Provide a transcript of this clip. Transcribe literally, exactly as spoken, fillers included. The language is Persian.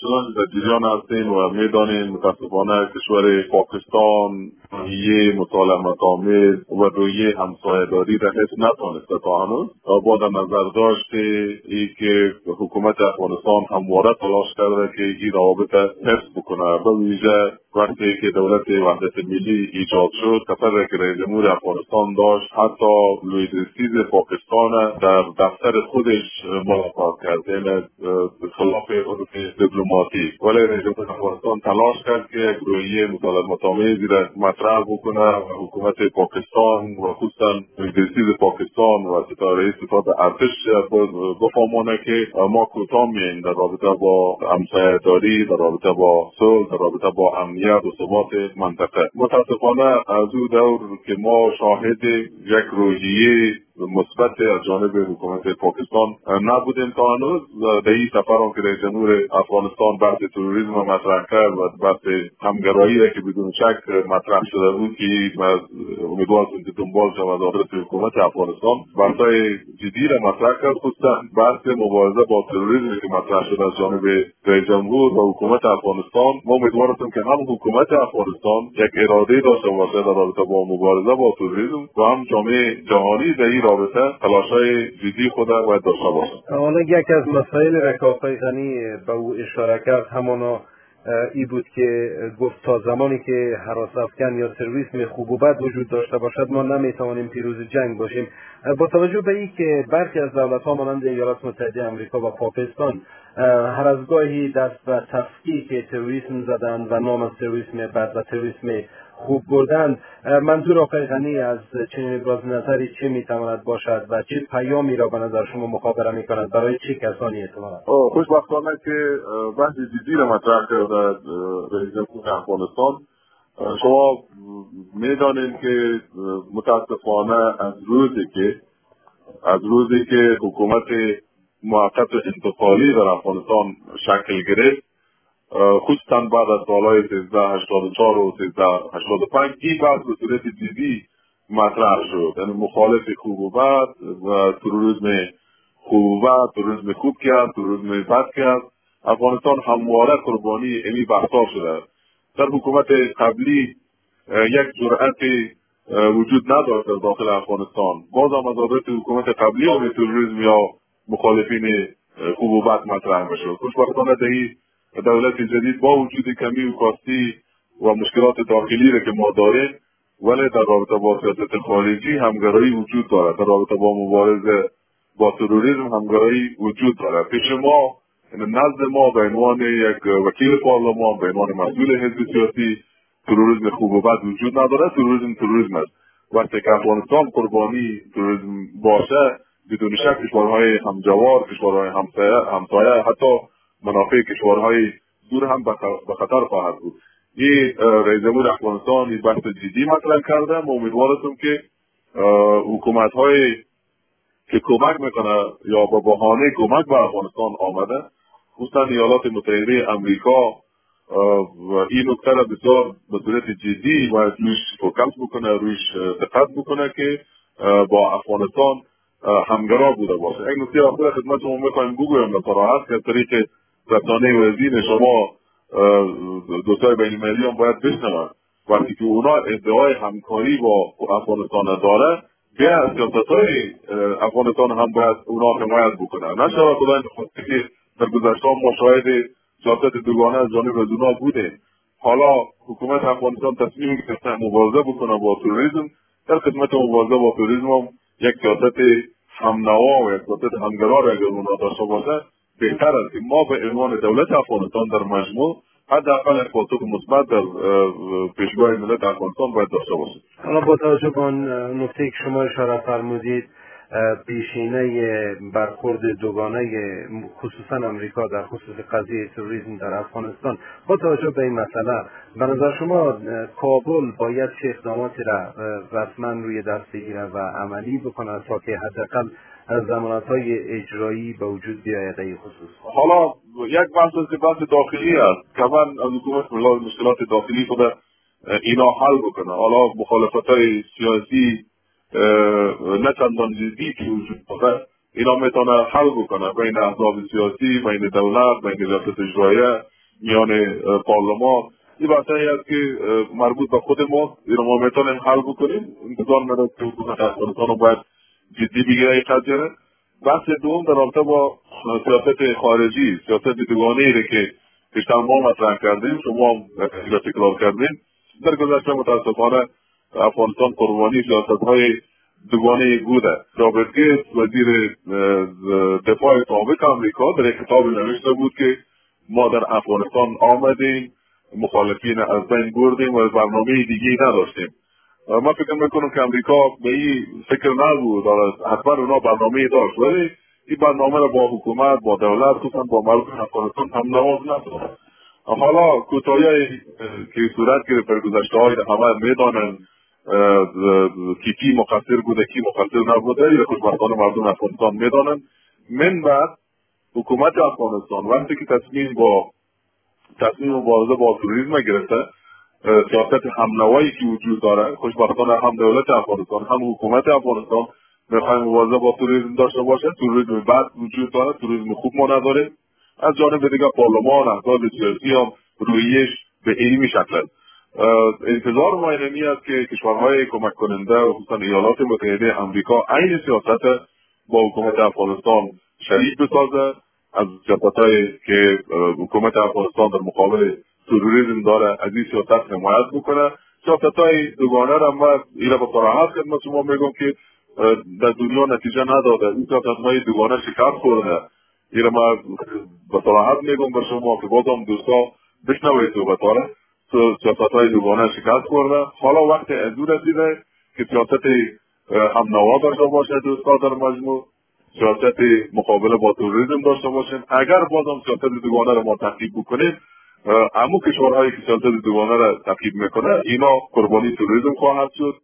چنانچه در جریان هستیم و میدانیم متاسفانه کشور پاکستان رویه مسالمت آمیز و رویه همسایه‌داری را حفظ نتوانسته تا هنوز. با در نظر داشت ای که حکومت افغانستان همواره تلاش کرده که این روابط حفظ بکنه، به ویژه وقتی که دولت وحدت ملی ایجاد شد، سفر که رئیس جمهور افغانستان داشت حتی لویدرسیز پاکستان در دفتر خودش ملاقات کرد، یعنی خلاف عرف دیپلماتیک. ولی رئیس جمهور افغانستان تلاش کرد که رویه مسالمت آمیزی را مطرح بکنه و حکومت پاکستان و خصوصا لویدرسیز پاکستان و ستاره ستاد ارتش بفهمانه که ما کوتاه میاییم در رابطه با همسایه‌داری، در رابطه با صلح، در رابطه با امنیت و ثبات منطقه. متاسفانه از او دور که ما شاهد یک روحیه مثبت از جانب حکومت پاکستان نبودیم تا هنوز. در این سفر هم که رئیس جمهور افغانستان بحث تروریسم مطرح کرد و بحث همگرایی که بدون شک مطرح شده بود که امیدوار هستیم که دنبال شود داخل حکومت افغانستان بحث‌های جدی را مطرح کرد، خصوصا بحث مبارزه با تروریسم که مطرح شده از جانب رئیس جمهور و حکومت افغانستان. ما امیدوار هستیم که هم حکومت افغانستان یک اراده داشته باشه در رابطه با مبارزه با تروریسم و هم جامعه جهانی در این رابطه تلاش‌های جدی خود را باید داشته باشه. حالا یکی از مسائل را که آقای غنی به او اشاره کرد همانا ای بود که گفت تا زمانی که هراس افکن یا تروریسم خوب و بد وجود داشته باشد ما نمیتوانیم پیروز جنگ باشیم. با توجه به این که برخی از دولت‌ها مانند ایالات متحده آمریکا و پاکستان هر از گاهی دست به تفکیک تروریسم زدند و نام از تروریسم بد و تروریسم خوب بردند، منظور آقای غنی از چنین ابراز نظری چه میتواند باشد و چه پیامی را به نظر شما مخابره میکند برای چه کسانی احتمالاً؟ خوشبختانه که بحث جدی را مطرح کرده رئیس جمهور افغانستان. شما میدانید که متاسفانه از روزی که از روزی که حکومت موقت انتقالی در افغانستان شکل گرفت، خصوصا بعد از سالهای سیزده هشتاد و چهار و سیزده هشتاد و پنج این بحث به صورت جدی مطرح شد، یعنی مخالف خوب و بد و تروریسم خوب و بد، تروریسم خوب کرد، تروریسم بد کرد. افغانستان همواره قربانی این بحثا شده. در حکومت قبلی یک جرأت وجود نداشت در داخل افغانستان، باز هم از عادت حکومت قبلی هم تروریسم یا مخالفین خوب و بد مطرح میشد. خوشبختانه در این دولت جدید با وجود کمی و کاستی و مشکلات داخلی را که ما داریم، ولی در رابطه با سیاست خارجی همگرایی وجود دارد، در رابطه با مبارزه با تروریسم همگرایی وجود دارد. پیش ما نزد ما به عنوان یک وکیل پارلمان، به عنوان مسئول حزب سیاسی، تروریسم خوب و بد وجود ندارد. تروریسم تروریسم است. وقتی که افغانستان قربانی تروریسم باشه، بدون شک کشورهای همجوار، کشورهای همسایه، همسایه حتی منافع کشورهای دور هم به خطر خواهد بود. این رئیس جمهور افغانستان این بحث جدی مطرح کرده. ما امیدوار هستیم که حکومت‌های که کمک میکنه یا با بهانه کمک به افغانستان آمده، خصوصا ایالات متحده آمریکا، این نکته را بسیار به صورت جدی باید روش فوکس بکنه، روش دقت بکنه که با افغانستان همگرا بوده باشه. این نکته را خود خدمت شما میخوایم بگویم به صراحت که طریق رسانه و دین شما دوستای بین المللی هم باید بشنون. وقتی که اونا ادعای همکاری با افغانستان داره، بیا از سیاستهای افغانستان هم باید اونا حمایت بکنن. نشود خدای نخواسته که در گذشته ما شاهد سیاست دوگانه از جانب از اونا بوده. حالا حکومت افغانستان تصمیم گرفته مبارزه بکنه با تروریسم. در خدمت مبارزه با تروریسم هم یک سیاست همنوا و یک سیاست همگرا را اگر اونا داشته باشه، بهتر است که ما به عنوان دولت افغانستان در مجموع حداقل یک پاسخ مثبت در پیشگاه ملت افغانستان باید داشته باشیم. حالا با توجه به آن نکته که شما اشاره فرمودید، پیشینه برخورد دوگانه خصوصا آمریکا در خصوص قضیه تروریسم در افغانستان، با توجه به این مسئله به نظر شما کابل باید چه اقداماتی را رسما روی دست بگیره و عملی بکنه تا که حداقل ضمانت‌های اجرایی به وجود بیاید این خصوص؟ حالا یک بحث که بحث داخلی است که من از حکومت مشکلات داخلی خود اینا حل بکنه. حالا مخالفت‌های سیاسی نه چندان جدی که وجود داره، اینا میتونه حل بکنه بین احزاب سیاسی، بین دولت، بین ریاست اجراییه، میان پارلمان این بحثایی است که مربوط به خود ما، این ما میتونیم حل بکنیم. انتظار می‌دارم که حکومت افغانستان رو باید جدی بگیره این قضیه. بحث دوم در رابطه با سیاست خارجی، سیاست دوگانه‌ای را که بیشتر ما مطرح کردیم، شما هم تکرار کردیم. در گذشته متاسفانه افغانستان قربانی سیاست‌های دوگانه بوده. رابرت گیتس وزیر دفاع سابق آمریکا در یک کتاب نوشته بود که ما در افغانستان آمدیم، مخالفین از بین بردیم و برنامه دیگه نداشتیم. ما فکر میکنم که امریکا به این فکر نبود، حتما اونا برنامه داشت، ولی این برنامه را با حکومت، با دولت، خصوصا با مردم افغانستان هم نواز نداشت. حالا کوتاهی که صورت گرفت در گذشته های همه میدانن کی کی مقصر بوده کی مقصر نبوده، یا خوشبختانه مردم افغانستان میدانن. من بعد حکومت افغانستان وقتی که تصمیم با تصمیم مبارزه با تروریسم گرفته، سیاست همنوایی که وجود داره، خوشبختانه هم دولت افغانستان هم حکومت افغانستان میخوایم مبارزه با تروریسم داشته باشه. تروریسم بعد وجود داره، تروریسم خوب ما نداره. از جانب دیگه پارلمان، احزاب سیاسی هم رویش به این شکل. انتظار ما اینمی است که کشورهای کمک کننده و خصوصا ایالات متحده آمریکا عین سیاست با حکومت افغانستان شریک بسازه. از سیاستایی که حکومت افغانستان در مقابل تروریسم داره از این سیاست حمایت بکنه. سیاستهای دوگانه را ما اینا به صراحت خدمت شما میگم که در دنیا نتیجه نداده. این سیاستهای دوگانه شکست خورده. اینا ما به صراحت میگم به شما که بازم دوستا بشنوید صحبت‌ها را. سیاستهای دوگانه شکست خورده. حالا وقت از او رسیده که سیاست هم نوا داشته باشه دوستا در مجموع، سیاست مقابله با تروریسم داشته باشیم. اگر بازم سیاست دوگانه را ما تعقیب بکنیم، اما کشورهایی که سیاست دوگانه را تعقیب میکنه اینا قربانی تروریسم خواهد شد.